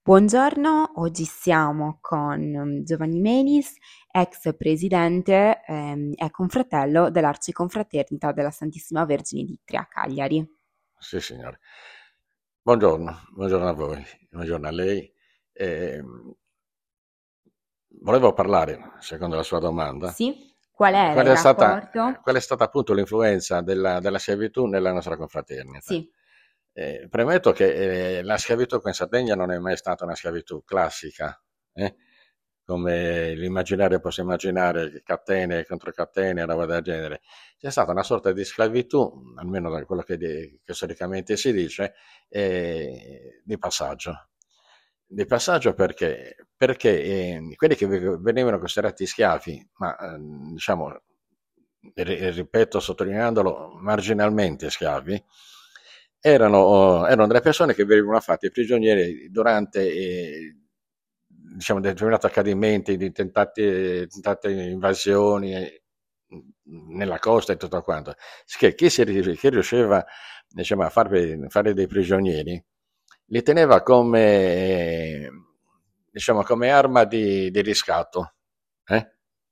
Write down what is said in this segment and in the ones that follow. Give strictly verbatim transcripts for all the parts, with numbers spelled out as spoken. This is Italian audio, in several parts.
Buongiorno, oggi siamo con mm, Giovanni Melis, ex presidente ehm, e confratello dell'Arciconfraternita della Santissima Vergine di Itria, Cagliari. Sì, signore. Buongiorno, buongiorno a voi, buongiorno a lei. Ehm, Volevo parlare, secondo la sua domanda, Sì? Qual era qual il è stata, rapporto? qual è stata appunto l'influenza della, della schiavitù nella nostra confraternita. Sì, Eh, premetto che eh, la schiavitù qua in Sardegna non è mai stata una schiavitù classica, eh? Come l'immaginario posso immaginare, catene contro catene, roba del genere. C'è stata una sorta di schiavitù, almeno da quello che, di- che storicamente si dice, eh, di passaggio. Di passaggio perché, perché eh, quelli che ve- venivano considerati schiavi, ma eh, diciamo, ri- ripeto sottolineandolo, marginalmente schiavi, erano, erano delle persone che venivano fatte prigionieri durante eh, diciamo, determinati accadimenti di tentate, tentate invasioni eh, nella costa e tutto quanto. Che chi, si, chi riusciva diciamo, a farvi, fare dei prigionieri li teneva come, diciamo, come arma di, di riscatto. Eh?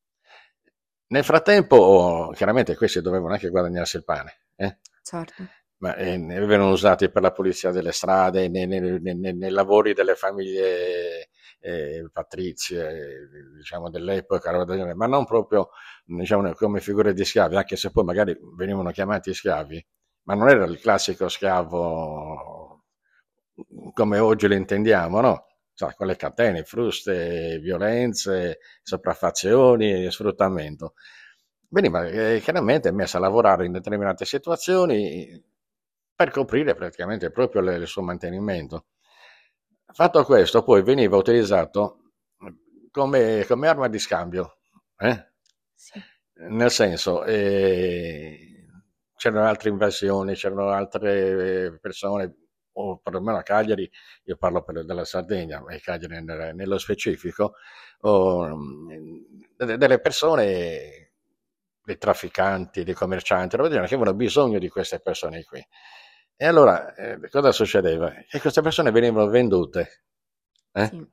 Nel frattempo, oh, chiaramente questi dovevano anche guadagnarsi il pane, eh? certo. Ma eh, ne avevano usati per la pulizia delle strade, nei, nei- nei- nei- nei lavori delle famiglie eh, patrizie, diciamo, dell'epoca, roba del genere, ma non proprio diciamo, come figure di schiavi, anche se poi magari venivano chiamati schiavi, ma non era il classico schiavo come oggi lo intendiamo, no? Sa, con le catene, fruste, violenze, sopraffazioni e sfruttamento. Veniva eh, chiaramente messa a lavorare in determinate situazioni per coprire praticamente proprio le- il suo mantenimento. Fatto questo, poi veniva utilizzato come, come arma di scambio, eh? Sì. Nel senso, eh, c'erano altre invasioni, c'erano altre persone, o perlomeno a Cagliari, io parlo per, della Sardegna, ma Cagliari nel- nello specifico, o, mh, delle delle persone, dei trafficanti, dei commercianti, roba del genere, che avevano bisogno di queste persone qui. E allora, eh, cosa succedeva? Che queste persone venivano vendute, eh? Sì.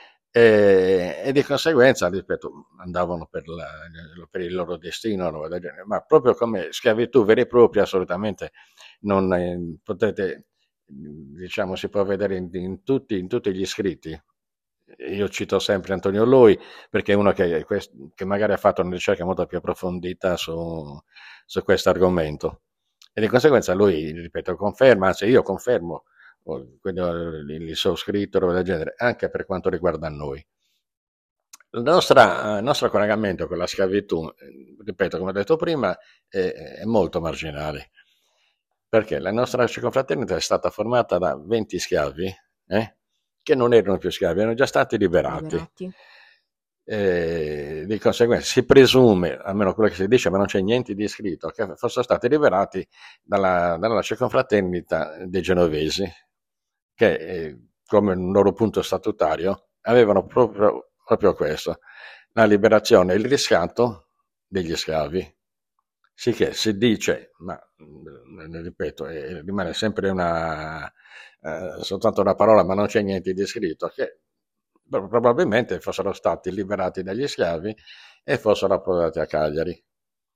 E, e di conseguenza, ripeto, andavano per, la- per il loro destino, roba del genere. Ma proprio come schiavitù vera e propria, assolutamente non eh, potete, diciamo, si può vedere in, in tutti, in tutti gli scritti. Io cito sempre Antonio Lui perché è uno che, che magari ha fatto una ricerca molto più approfondita su, su questo argomento. E di conseguenza lui, ripeto, conferma, anzi io confermo o quello, il suo scritto, roba del genere, anche per quanto riguarda noi. Il nostra- il nostro collegamento con la schiavitù, eh, ripeto, come ho detto prima, è, è molto marginale, perché la nostra confraternita è stata formata da venti schiavi, eh, che non erano più schiavi, erano già stati liberati. Liberati. E di conseguenza si presume, almeno quello che si dice, ma non c'è niente di scritto, che fossero stati liberati dalla, dalla confraternita dei genovesi, che eh, come un loro punto statutario avevano proprio, proprio questo, la liberazione e il riscatto degli schiavi. Sicché si dice, ma mm, ripeto, eh, rimane sempre una, eh, soltanto una parola, ma non c'è niente di scritto, che pro- probabilmente fossero stati liberati dagli schiavi e fossero approdati a Cagliari.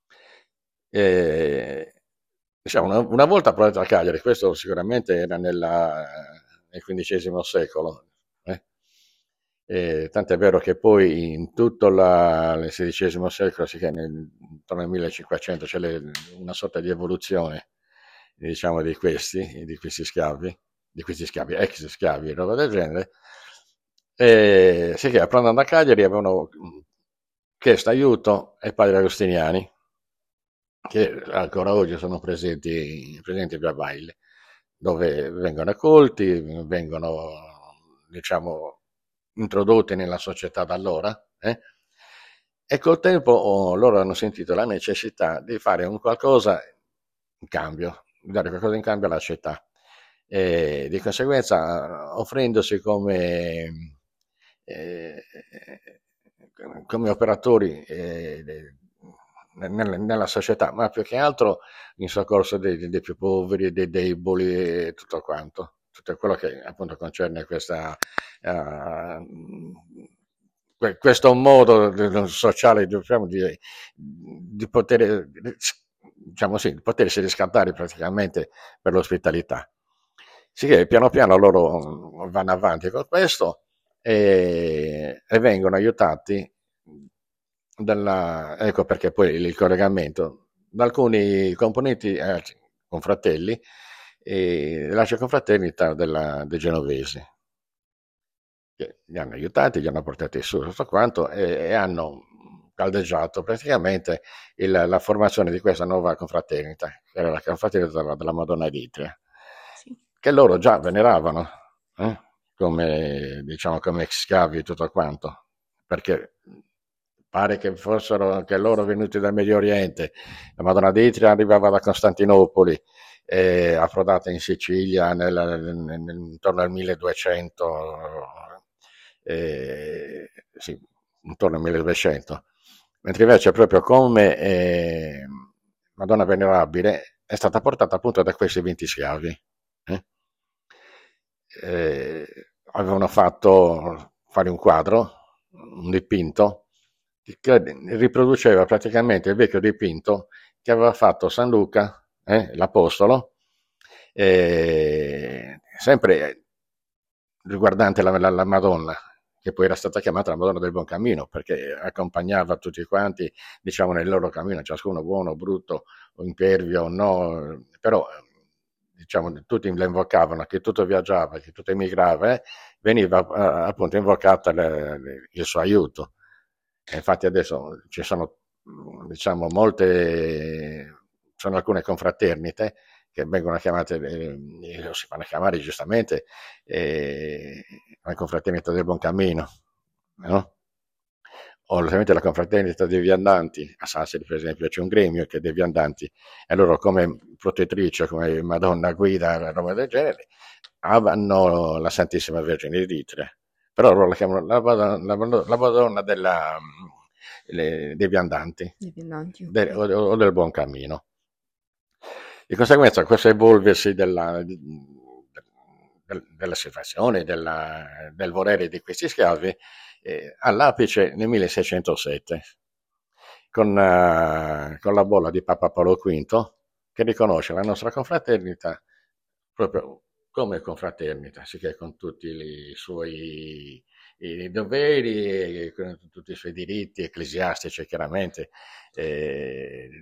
E, diciamo, una, una volta approdati a Cagliari, questo sicuramente era nella, nel quindicesimo secolo, eh? E tant'è vero che poi in tutto la- il sedicesimo secolo, sì che nel, intorno al millecinquecento c'è le- una sorta di evoluzione, diciamo, di questi, di questi schiavi, di questi schiavi, ex schiavi, roba del genere. E sì che approdando a Cagliari avevano chiesto aiuto ai padri agostiniani, che ancora oggi sono presenti, presenti a Via Baile, dove vengono accolti, vengono, diciamo, introdotti nella società da allora, eh? E col tempo oh, loro hanno sentito la necessità di fare un qualcosa in cambio, di dare qualcosa in cambio alla città. E di conseguenza, offrendosi come, eh, come operatori eh, nella, nella società, ma più che altro in soccorso dei, dei più poveri, dei deboli e tutto quanto. tutto quello che appunto concerne questa, uh, questo modo sociale, diciamo, di, di poter, diciamo sì, di potersi riscattare praticamente per l'ospitalità. Sì che piano piano loro vanno avanti con questo e, e vengono aiutati dalla, ecco perché poi il collegamento da alcuni componenti eh, confratelli e dell'Arci Confraternita della, dei genovesi che li hanno aiutati, li hanno portati su tutto quanto e, e hanno caldeggiato praticamente il, la formazione di questa nuova confraternita, che era la confraternita della, della Madonna d'Itria, Sì. che loro già veneravano eh, come, diciamo, come schiavi e tutto quanto, perché pare che fossero anche loro venuti dal Medio Oriente. La Madonna d'Itria arrivava da Costantinopoli, eh, approdata in Sicilia nel, nel, nel, intorno al milleduecento, eh, sì, intorno al milleduecento, mentre invece proprio come eh, Madonna Venerabile è stata portata appunto da questi venti schiavi. Eh? Eh, avevano fatto fare un quadro, un dipinto, che riproduceva praticamente il vecchio dipinto che aveva fatto San Luca, eh, l'Apostolo, eh, sempre riguardante la, la, la Madonna, che poi era stata chiamata la Madonna del Buon Cammino, perché accompagnava tutti quanti, diciamo, nel loro cammino, ciascuno buono, brutto, o impervio o no, però diciamo, tutti la invocavano, che tutto viaggiava, che tutto emigrava, eh, veniva eh, appunto invocata le, le, il suo aiuto. E infatti adesso ci sono, diciamo, molte, sono alcune confraternite che vengono chiamate, eh, si fanno chiamare giustamente, eh, la confraternita del Buon Cammino, no? O ovviamente la confraternita dei viandanti, a Sassari per esempio c'è un gremio che è dei viandanti, e loro come protettrice, come Madonna Guida, roba del genere, hanno la Santissima Vergine d'Itria, però loro la chiamano la, la, la, la Madonna della, le, dei viandanti Dipendanti, del, ok. o, o del Buon Cammino. Di conseguenza questo evolversi della, del, della situazione, della, del volere di questi schiavi, eh, all'apice nel milleseicentosette, con, uh, con la bolla di Papa Paolo V, che riconosce la nostra confraternita proprio come confraternita, sicché con tutti i suoi i doveri, e con tutti i suoi diritti ecclesiastici, chiaramente, eh,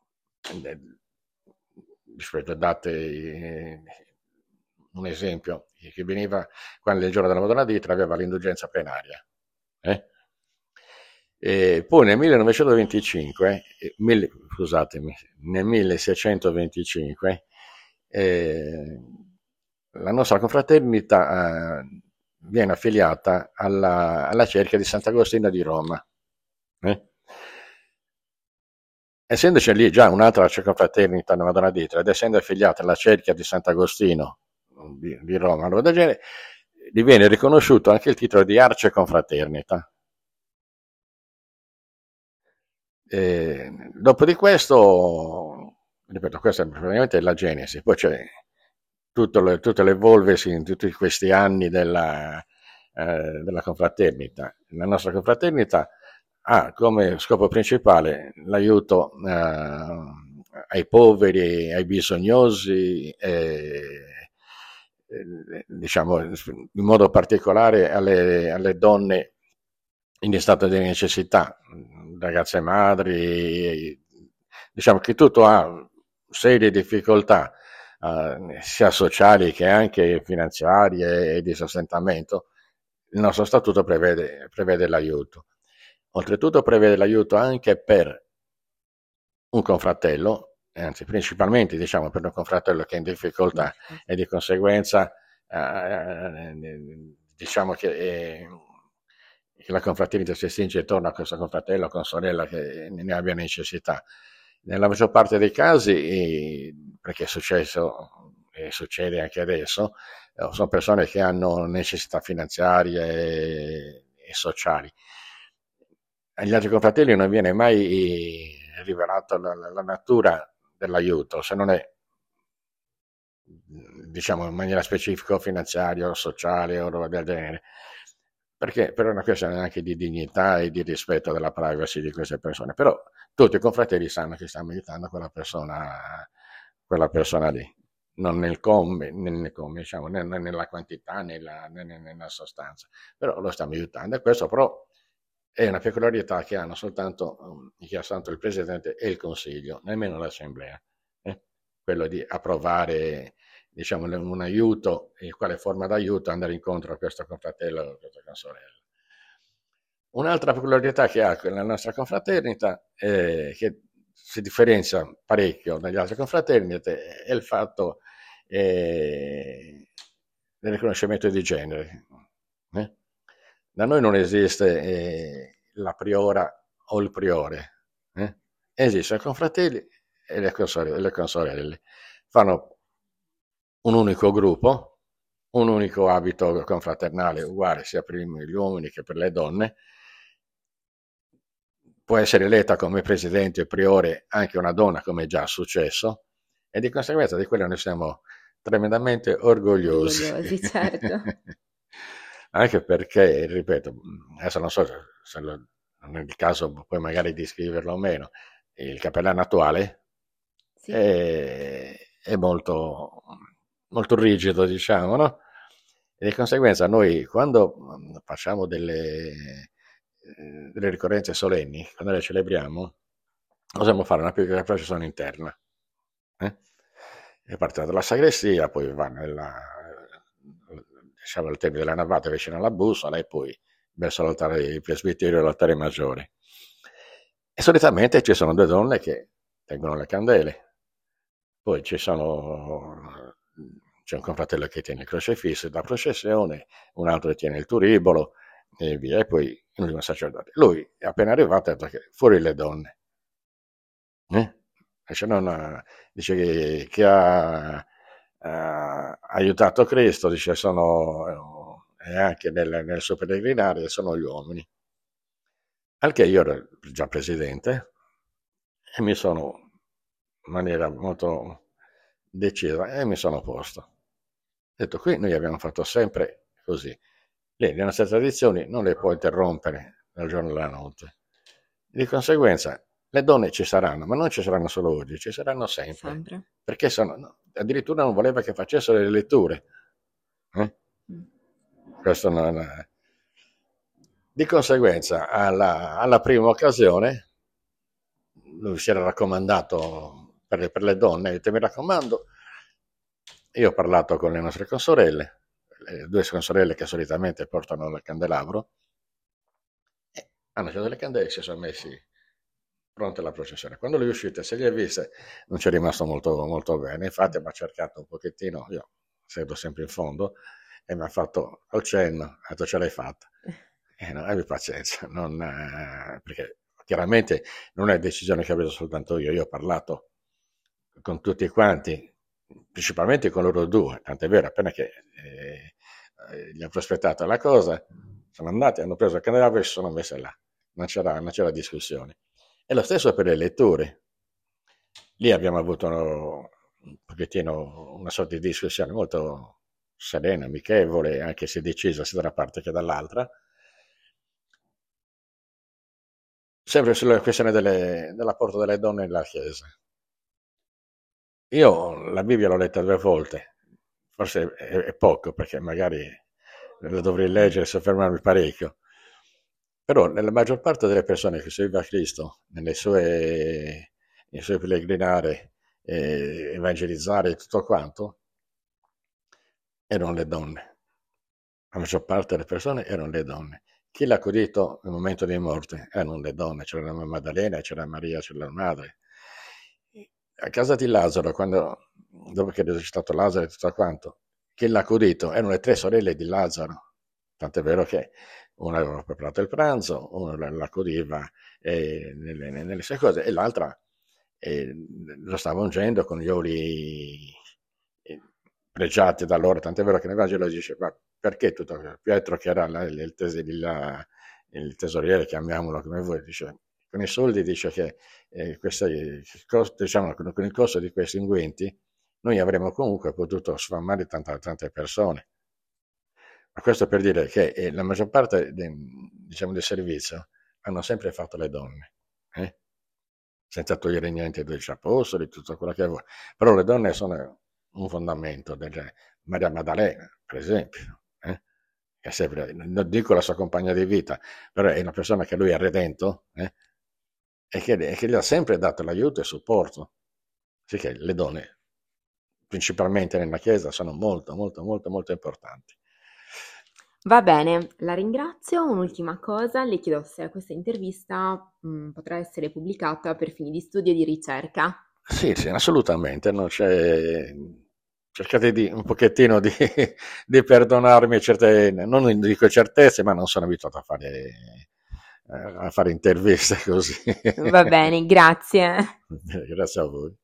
date eh, un esempio, che veniva quando il giorno della Madonna d'Itra aveva l'indulgenza plenaria. Eh? E poi nel millenovecentoventicinque, eh, mille, scusatemi, nel milleseicentoventicinque, eh, la nostra confraternita eh, viene affiliata alla, alla cerchia di Sant'Agostino di Roma. Eh? Essendoci lì già un'altra confraternita della Madonna d'Itra ed essendo affiliata alla cerchia di Sant'Agostino di, di Roma, del genere, gli viene riconosciuto anche il titolo di arceconfraternita. E dopo di questo, ripeto, questa è praticamente la genesi, poi c'è tutto le, tutto l'evolversi in tutti questi anni della, eh, della confraternita. La nostra confraternita ha come scopo principale l'aiuto eh, ai poveri, ai bisognosi, eh, diciamo in modo particolare alle, alle donne in stato di necessità, ragazze madri, diciamo che tutto ha serie difficoltà, eh, sia sociali che anche finanziarie e di sostentamento. Il nostro statuto prevede, prevede l'aiuto. Oltretutto prevede l'aiuto anche per un confratello, anzi principalmente diciamo per un confratello che è in difficoltà e di conseguenza eh, diciamo che, eh, che la confraternita si stringe intorno a questo confratello con sorella che ne abbia necessità. Nella maggior parte dei casi, perché è successo e succede anche adesso, sono persone che hanno necessità finanziarie e, e sociali. Agli altri confratelli non viene mai rivelata la, la, la natura dell'aiuto, se non è diciamo in maniera specifica, finanziaria, sociale o roba del genere, perché per una questione anche di dignità e di rispetto della privacy di queste persone. Però tutti i confratelli sanno che stiamo aiutando quella persona, quella persona lì, non nel come, nel come diciamo, né nella quantità né nella, né nella sostanza, però lo stiamo aiutando. E questo però è una peculiarità che hanno soltanto, che ha soltanto il Presidente e il Consiglio, nemmeno l'Assemblea. Eh? Quello di approvare, diciamo, un aiuto e quale forma d'aiuto andare incontro a questo confratello o a questa consorella. Un'altra peculiarità che ha la nostra confraternita, eh, che si differenzia parecchio dagli altri confraternite, è il fatto eh, del riconoscimento di genere. Eh? Da noi non esiste eh, la priora o il priore, eh? Esistono i confratelli e le consorelle, le consorelle. Fanno un unico gruppo, un unico abito confraternale uguale sia per gli uomini che per le donne. Può essere eletta come presidente o priore anche una donna, come è già successo, e di conseguenza di quello noi siamo tremendamente orgogliosi. Orgogliosi, certo. Anche perché, ripeto, adesso non so se lo, non è il caso poi magari di scriverlo o meno, il cappellano attuale Sì. è, è molto, molto rigido, diciamo, no? E di conseguenza noi quando facciamo delle, delle ricorrenze solenni, quando le celebriamo, possiamo fare una piccola processione interna. Eh? E partiamo dalla sagrestia, poi va nella, diciamo, al termine della navata vicino alla bussola e poi verso l'altare del presbiterio e l'altare maggiore. E solitamente ci sono due donne che tengono le candele, poi ci sono, c'è un confratello che tiene il crocefisso da processione, un altro che tiene il turibolo e via, e poi l'ultimo sacerdote. Lui è appena arrivato ha detto che fuori le donne. Eh? Dice, non, dice che chi ha eh, aiutato Cristo, dice, sono e anche nel, nel suo pellegrinare sono gli uomini. Al che io ero già presidente e mi sono in maniera molto decisa e mi sono opposto. Ho detto, qui noi abbiamo fatto sempre così. Lei le nostre tradizioni non le può interrompere dal giorno alla notte. Di conseguenza le donne ci saranno, ma non ci saranno solo oggi, ci saranno sempre. Sempre. Perché sono, no, addirittura non voleva che facessero le letture. Eh? Mm. Questo non è. Di conseguenza, alla, alla prima occasione, lui si era raccomandato per le, per le donne, ha detto, mi raccomando, io ho parlato con le nostre consorelle, le due consorelle che solitamente portano il candelabro, e hanno acceso le candele e si sono messi pronte alla processione. Quando lui è uscito e se li ha viste, non ci è rimasto molto, molto bene, infatti mi ha cercato un pochettino, io sedo sempre in fondo, e mi ha fatto col cenno, ha detto ce l'hai fatta. E non abbi pazienza, non, eh, perché chiaramente non è decisione che ho preso soltanto io, io ho parlato con tutti quanti, principalmente con loro due, tant'è vero, appena che eh, eh, gli ho prospettato la cosa, sono andati, hanno preso il candelabro e si sono messi là, non c'era, non c'era discussione. E lo stesso per le letture. Lì abbiamo avuto un pochettino una sorta di discussione molto serena, amichevole, anche se decisa sia da una parte che dall'altra, sempre sulla questione delle, dell'apporto delle donne nella Chiesa. Io la Bibbia l'ho letta due volte, forse è, è poco perché magari la dovrei leggere e soffermarmi parecchio, però nella maggior parte delle persone che seguiva Cristo, nelle sue, nei suoi pellegrinari, eh, evangelizzare e tutto quanto, erano le donne. La maggior parte delle persone erano le donne. Chi l'ha accudito nel momento di morte erano le donne, c'era la Maddalena, c'era Maria, c'era la madre. A casa di Lazzaro, quando, dopo che è risuscitato Lazzaro e tutto quanto, chi l'ha accudito erano le tre sorelle di Lazzaro. Tant'è vero che una aveva preparato il pranzo, una l'accudiva eh, nelle, nelle sue cose e l'altra eh, lo stava ungendo con gli oli eh, pregiati da loro. Tant'è vero che nel Vangelo dice, ma perché tutto questo? Pietro, che era la, il, tes- il, il tesoriere, chiamiamolo come voi, dice, con i soldi dice che eh, queste, diciamo, con il costo di questi unguenti noi avremmo comunque potuto sfamare tante, tante persone. Ma questo per dire che eh, la maggior parte de, diciamo, del servizio hanno sempre fatto le donne, eh? Senza togliere niente dei apostoli, tutto quello che vuoi. Però le donne sono un fondamento. Del, Maria Maddalena, per esempio, eh? Che è sempre, non dico la sua compagna di vita, però è una persona che lui ha redento, eh? e, che, e che gli ha sempre dato l'aiuto e il supporto. Sì che le donne, principalmente nella Chiesa, sono molto, molto, molto, molto importanti. Va bene, la ringrazio. Un'ultima cosa, le chiedo se questa intervista mh, potrà essere pubblicata per fini di studio e di ricerca. Sì, sì, assolutamente. No? Cioè, cercate di un pochettino di, di perdonarmi certe, non dico certezze, ma non sono abituato a fare, a fare interviste così. Va bene, grazie. Grazie a voi.